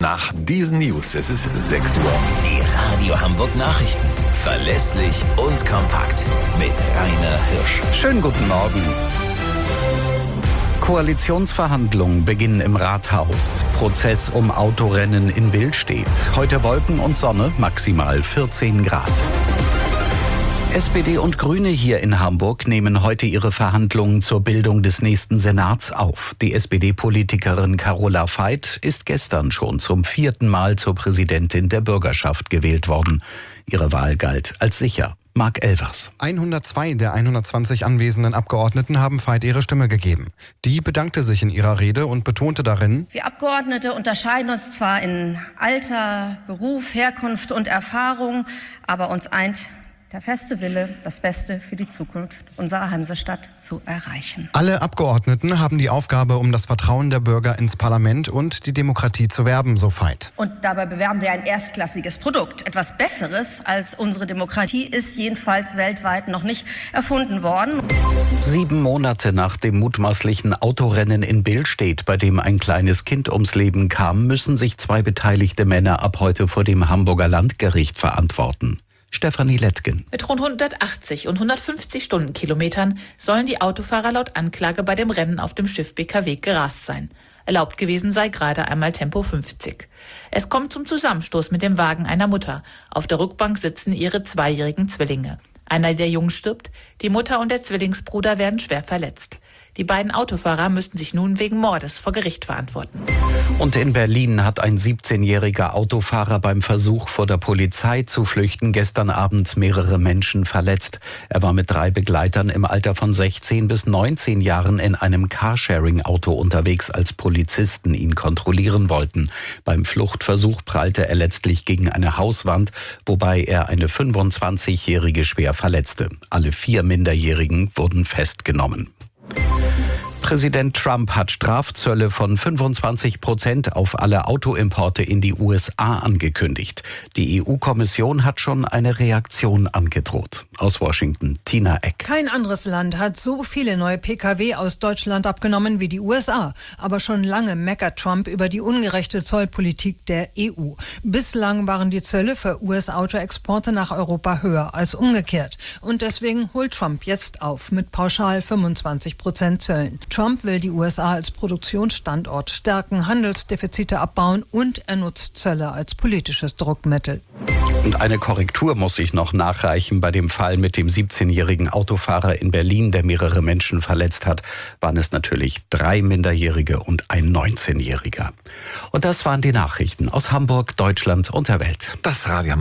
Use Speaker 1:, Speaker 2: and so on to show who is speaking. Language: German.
Speaker 1: nach diesen News. Es ist 6 Uhr.
Speaker 2: Die Radio Hamburg Nachrichten. Verlässlich und kompakt. Mit Rainer Hirsch.
Speaker 3: Schönen guten Morgen. Koalitionsverhandlungen beginnen im Rathaus. Prozess um Autorennen in Bild steht. Heute Wolken und Sonne, maximal 14 Grad. SPD und Grüne hier in Hamburg nehmen heute ihre Verhandlungen zur Bildung des nächsten Senats auf. Die SPD-Politikerin Carola Veit ist gestern schon zum 4. Mal zur Präsidentin der Bürgerschaft gewählt worden. Ihre Wahl galt als sicher. Marc Elvers.
Speaker 4: 102 der 120 anwesenden Abgeordneten haben Veit ihre Stimme gegeben. Die bedankte sich in ihrer Rede und betonte darin:
Speaker 5: Wir Abgeordnete unterscheiden uns zwar in Alter, Beruf, Herkunft und Erfahrung, aber uns eint der feste Wille, das Beste für die Zukunft unserer Hansestadt zu erreichen.
Speaker 4: Alle Abgeordneten haben die Aufgabe, um das Vertrauen der Bürger ins Parlament und die Demokratie zu werben, so Veit.
Speaker 5: Und dabei bewerben wir ein erstklassiges Produkt. Etwas Besseres als unsere Demokratie ist jedenfalls weltweit noch nicht erfunden worden.
Speaker 3: 7 Monate nach dem mutmaßlichen Autorennen in Bild steht, bei dem ein kleines Kind ums Leben kam, müssen sich 2 beteiligte Männer ab heute vor dem Hamburger Landgericht verantworten. Stefanie Lettgen.
Speaker 6: Mit rund 180 und 150 Stundenkilometern sollen die Autofahrer laut Anklage bei dem Rennen auf dem Schiff BKW gerast sein. Erlaubt gewesen sei gerade einmal Tempo 50. Es kommt zum Zusammenstoß mit dem Wagen einer Mutter. Auf der Rückbank sitzen ihre 2-jährigen Zwillinge. Einer der Jungen stirbt, die Mutter und der Zwillingsbruder werden schwer verletzt. Die beiden Autofahrer müssten sich nun wegen Mordes vor Gericht verantworten.
Speaker 3: Und in Berlin hat ein 17-jähriger Autofahrer beim Versuch, vor der Polizei zu flüchten, gestern Abend mehrere Menschen verletzt. Er war mit 3 Begleitern im Alter von 16 bis 19 Jahren in einem Carsharing-Auto unterwegs, als Polizisten ihn kontrollieren wollten. Beim Fluchtversuch prallte er letztlich gegen eine Hauswand, wobei er eine 25-jährige schwer verletzte. Alle 4 Minderjährigen wurden festgenommen. Präsident Trump hat Strafzölle von 25% auf alle Autoimporte in die USA angekündigt. Die EU-Kommission hat schon eine Reaktion angedroht. Aus Washington, Tina Eck.
Speaker 7: Kein anderes Land hat so viele neue Pkw aus Deutschland abgenommen wie die USA. Aber schon lange meckert Trump über die ungerechte Zollpolitik der EU. Bislang waren die Zölle für US-Autoexporte nach Europa höher als umgekehrt. Und deswegen holt Trump jetzt auf mit pauschal 25% Zöllen. Trump will die USA als Produktionsstandort stärken, Handelsdefizite abbauen und er nutzt Zölle als politisches Druckmittel.
Speaker 3: Und eine Korrektur muss ich noch nachreichen. Bei dem Fall mit dem 17-jährigen Autofahrer in Berlin, der mehrere Menschen verletzt hat, waren es natürlich 3 Minderjährige und ein 19-Jähriger. Und das waren die Nachrichten aus Hamburg, Deutschland und der Welt.
Speaker 1: Das Radio